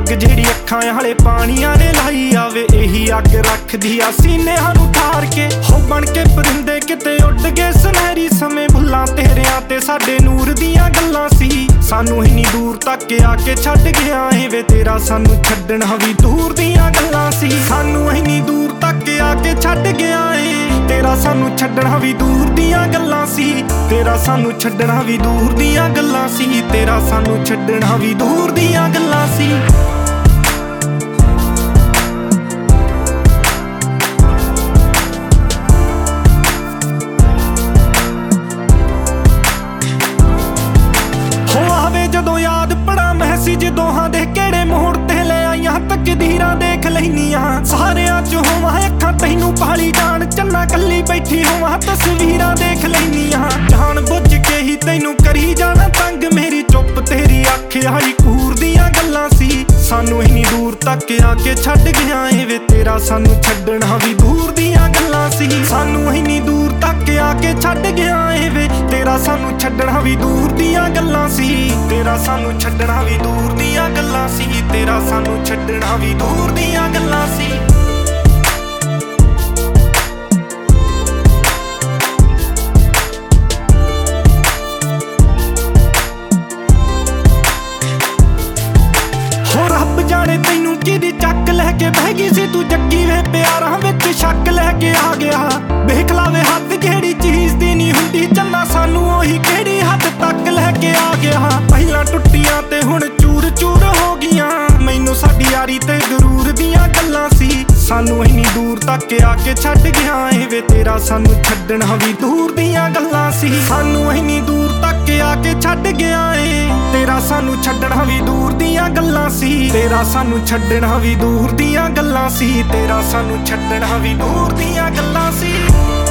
ਅੱਗ ਜਿਹੜੀ ਅੱਖਾਂ ਵਾਲੇ ਪਾਣੀਆਂ ਨੇ ਲਾਈ ਆਵੇ, ਇਹੀ ਅੱਗ ਰੱਖਦੀ ਆ ਸੀਨਿਆਂ ਨੂੰ ਠਾਰ ਕੇ। ਹੋ ਬਣ ਕੇ ਪਰਿੰਦੇ ਕਿਤੇ ਉੱਡ ਗਏ ਸੁਨਹਿਰੀ ਸਮੇਂ, ਭੁੱਲਾਂ ਤੇਰਿਆਂ ਤੇ ਸਾਡੇ ਨੂਰ ਦੀਆਂ ਗੱਲਾਂ ਸੀ। ਸਾਨੂੰ ਇੰਨੀ ਦੂਰ ਤੱਕ ਆ ਕੇ ਛੱਡ ਗਿਆ ਏ ਵੇ ਤੇਰਾ ਸਾਨੂੰ ਛੱਡਣਾ ਵੀ ਦੂਰ ਦੀਆਂ ਗੱਲਾਂ ਸੀ। ਸਾਨੂੰ ਇੰਨੀ ਦੂਰ ਤੱਕ ਆ ਕੇ ਛੱਡ ਗਿਆ ਏ ਤੇਰਾ ਸਾਨੂੰ ਛੱਡਣਾ ਵੀ ਦੂਰ ਦੀਆਂ ਗੱਲਾਂ ਸੀ। ਤੇਰਾ ਸਾਨੂੰ ਛੱਡਣਾ ਵੀ ਦੂਰ ਦੀਆਂ ਗੱਲਾਂ ਸੀ। ਤੇਰਾ ਸਾਨੂੰ ਛੱਡਣਾ ਵੀ ਦੂਰ ਦੀਆਂ ਗੱਲਾਂ ਸੀ। ਹੋ ਆਵੇ ਜਦੋਂ ਯਾਦ ਬੜਾ ਮੈਸੇਜ ਦੋਹਾਂ ਦੇ ਕਿਹੜੇ ਮੋੜ ਤੇ ਲੈ ਆਈਆਂ ਤਕਦੀਰਾਂ ਦੇਖ ਲੈਨੀਆਂ। ਸਾਰਿਆਂ ਚ ਹੋਵਾਂ ਅੱਖਾਂ ਤੈਨੂੰ ਪਾਲੀ ਜਾਣ, ਚੰਨਾ ਕੱਲੀ ਬੈਠੀ ਹੋਵਾਂ ਤਸਵੀਰਾਂ ਦੇਖ ਲੈਨੀਆਂ। ਜਾਣ ਬੁੱਝ ਕੇ ਹੀ ਤੈਨੂੰ ਕਰੀ ਜਾਣਾ ਤੰਗ, ਮੇਰੀ ਚੁੱਪ ਤੇਰੀ ਅੱਖ ਵਾਲੀ ਕੂਰ ਦੀਆਂ ਗੱਲਾਂ ਸੀ। ਸਾਨੂੰ ਇੰਨੀ ਦੂਰ ਤੱਕ ਆ ਕੇ ਛੱਡ ਗਿਆ ਏ ਵੇ ਤੇਰਾ ਸਾਨੂੰ ਛੱਡਣਾ ਵੀ ਦੂਰ ਦੀਆਂ ਗੱਲਾਂ ਸੀ। ਸਾਨੂੰ ਇੰਨੀ ਦੂਰ ਤੱਕ ਆ ਕੇ ਛੱਡ ਗਿਆ ਏ ਵੇ ਤੇਰਾ ਸਾਨੂੰ ਛੱਡਣਾ ਵੀ ਦੂਰ ਦੀਆਂ ਗੱਲਾਂ ਸੀ। ਤੇਰਾ ਸਾਨੂੰ ਛੱਡਣਾ ਵੀ ਦੂਰ ਦੀਆਂ ਗੱਲਾਂ ਸੀ। ਤੇਰਾ ਸਾਨੂੰ ਛੱਡਣਾ ਵੀ ਦੂਰ ਦੀਆਂ ਗੱਲਾਂ ਸੀ। ਹੋ ਰੱਬ ਜਾਣੇ ਤੈਨੂੰ ਕਿਹਦੀ ਚੱਕ ਲੈ ਕੇ ਬਹਿ ਗਈ ਸੀ ਤੂੰ, ਜੱਗੀ ਵੇ ਪਿਆਰਾਂ ਵਿੱਚ ਸ਼ੱਕ ਲੈ ਕੇ ਆ ਗਿਆ। ਵੇਖ ਲਾਵੇ ਹੱਦ ਜਿਹੜੀ ਚੀਜ਼ ਦੀ ਨਹੀਂ ਹੁੰਦੀ, ਚੰਨਾ ਸਾਨੂੰ ਉਹੀ ਕਿਹੜੀ ਹੱਦ ਤੱਕ ਲੈ ਕੇ ਆ ਗਿਆ। ਪਹਿਲਾਂ ਟੁੱਟੀਆਂ ਤੇ ਹੁਣ ਚੂਰ ਚੂਰ ਹੋ ਗਈਆਂ, ਮੈਨੂੰ ਸਾਡੀ ਯਾਰੀ ਤੇ ਗਰੂਰ ਦੀਆਂ ਗੱਲਾਂ ਸੀ। ਸਾਨੂੰ ਇੰਨੀ ਦੂਰ ਤੱਕ ਆ ਕੇ ਛੱਡ ਗਿਆ ਏ ਵੇ ਤੇਰਾ ਸਾਨੂੰ ਛੱਡਣਾ ਵੀ ਦੂਰ ਦੀਆਂ ਗੱਲਾਂ ਸੀ। ਸਾਨੂੰ ਇੰਨੀ ਦੂਰ ਤੱਕ ਆ ਕੇ ਛੱਡ ਗਿਆ ਏ ਤੇਰਾ ਸਾਨੂੰ ਛੱਡਣਾ ਵੀ ਦੂਰ ਦੀਆਂ ਗੱਲਾਂ ਸੀ। ਤੇਰਾ ਸਾਨੂੰ ਛੱਡਣਾ ਵੀ ਦੂਰ ਦੀਆਂ ਗੱਲਾਂ ਸੀ। ਤੇਰਾ ਸਾਨੂੰ ਛੱਡਣਾ ਵੀ ਦੂਰ ਦੀਆਂ ਗੱਲਾਂ ਸੀ।